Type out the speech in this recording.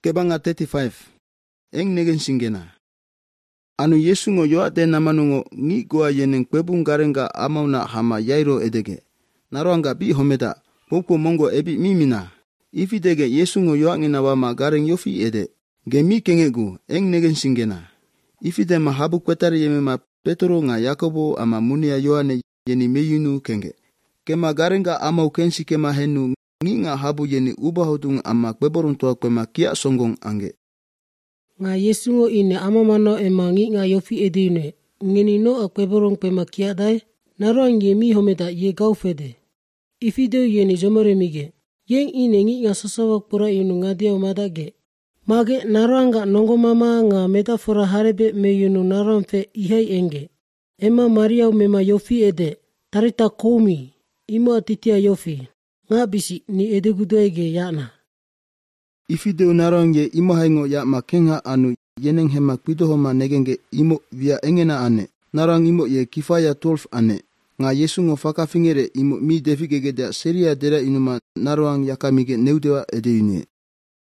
Kebanga 35. Eng negen singena. Anu Yesu ngo yo ate namanungo ngi goa yeneng pebung garenga amauna hama yairo edege. Naroanga bi homeda. Popo mongo ebi mimina. Ifidege Yesu ngo yo nginawa ma gareng yofi ede. Gemi kengegu eng negen singena. Ifide ma habu kwetari yeme ma Petro nga Yakobo ama munia Yohane yeni meyunu kenge. Kema garenga ama ukensi kema henu ngi nga habu yeni ubahodung ama kweborung toa kwema kia songong ange. Nga Yesu ngo ine ama mano ema ngi nga yofi edine. Ngeni no a kweborung kwema kia dai. Naroang ye mi homeda ye gau fede. Ifideo yeni jomore mige. Yeng ine ngi nga sasawak pura inu nga dia umadage. Mage naroanga nongo mama nga metafora harebe meyunu naroang fe ihai enge. Ema Maria umema yofi ede. Tarita komi. Imo atitia yofi. Nga bisi ni edegudoege yana. Ifideo naroang ye imo haingo ya makenga anu yeneng hema kwidohoma negenge imo via engena ane. Naroang imo ye kifaya 12 ane. Nga Yesu ngo faka fingere imo mi defigege da seria dera inuma naroang yakamige neudewa ede yune.